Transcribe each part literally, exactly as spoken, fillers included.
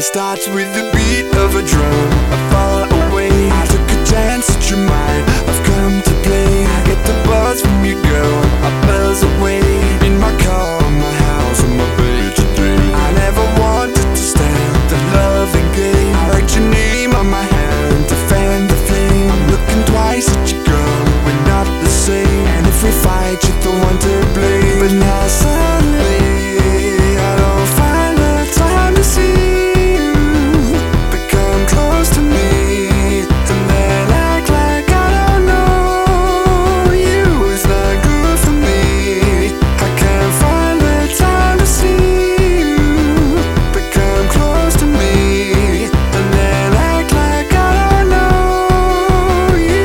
it starts with the beat of a drum. I fall away, I took a chance at your mind. I've come to play, I get the buzz from you, girl. I buzz away in my car, my house, on my bed today. I never wanted to stand the loving game. I write your name on my hand to fan the flame. I'm looking twice at you, girl, we're not the same. And if we fight, you're the one to blame. But now suddenly I don't find the time to see you become close to me, and then act like I don't know you. It's not good for me. I can't find the time to see you become close to me, and then act like I don't know you.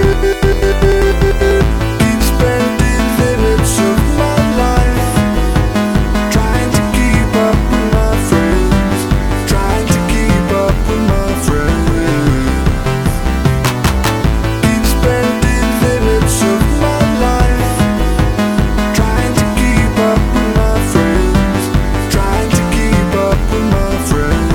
Keep spending minutes of my life trying to keep up with my friends, trying to keep up with my friends. Keep spending minutes of my life trying to keep up with my friends, trying to keep up with my friends.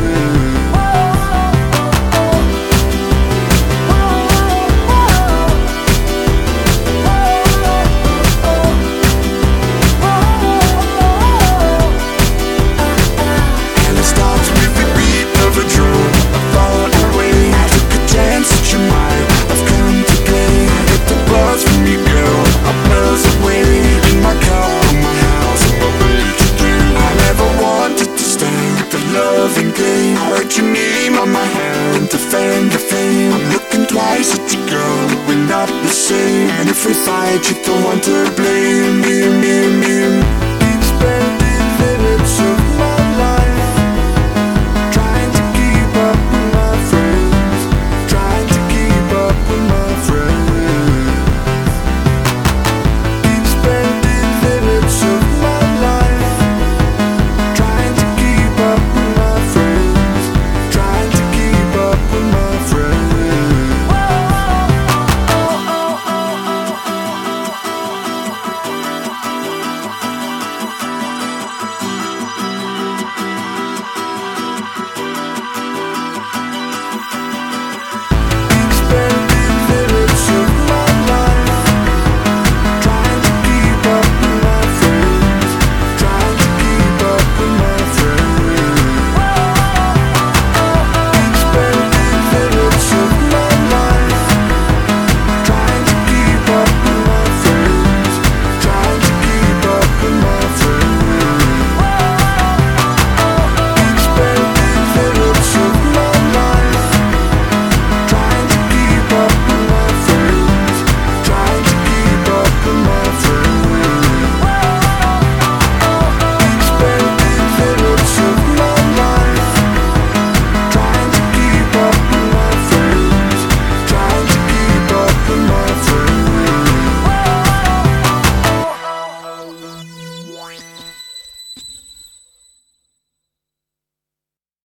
And it starts with the beat of a drum. I fall away, I took a chance at your mind. I've come to play, I get the buzz from you, girl. I buzz away in my car, my house, on my bed today. I never wanted to stand the loving game. I write your name on my hand to fan the flame. I'm looking twice at you, girl, we're not the same. And if we fight, you're the one to blame. Me, me, me, me.